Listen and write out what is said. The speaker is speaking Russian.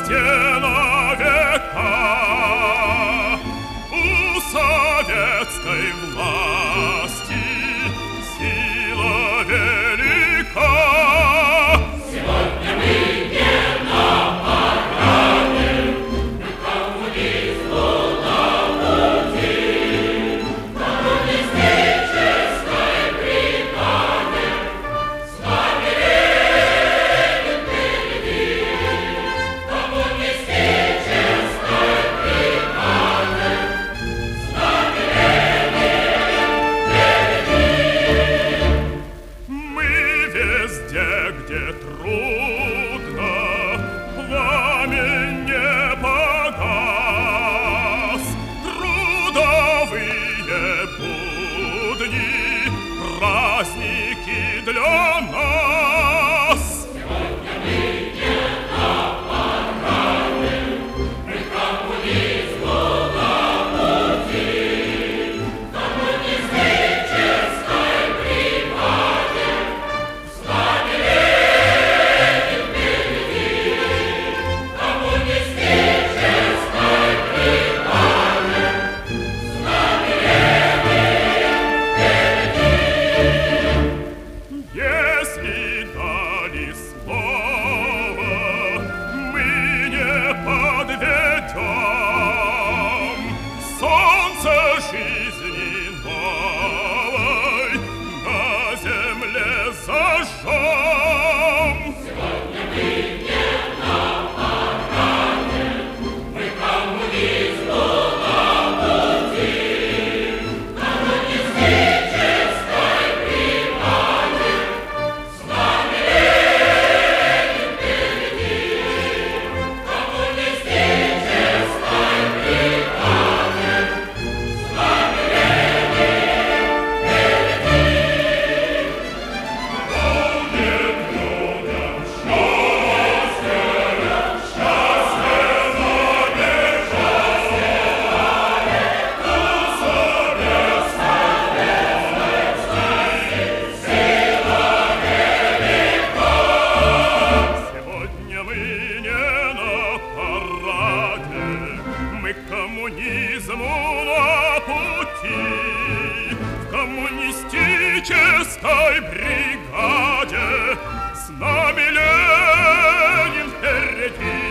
стена века у советской власти сила велика. Сегодня мы не на параде, мы коммунизму на пути, коммунистической бригаде, с нами Ленин впереди, коммунистической бригаде, с нами Ленин впереди. Мы везде, где трудно, пламень не погас. Трудовые будни, праздники для нас. Сегодня мы не на параде, мы коммунизму на пути, коммунистической бригаде, с нами Ленин впереди, коммунистической бригаде, с нами Ленин впереди. Если дали слово, мы не подведем. Солнце жизни новой на земле зажжем. Сегодня мы не на параде, мы коммунизму на пути, коммунистической бригаде, с нами Ленин впереди, коммунистической бригаде, с нами Будет людям счастье, счастье Сегодня мы не на параде, мы к коммунизму на пути, в коммунистической бригаде, с нами Ленин впереди.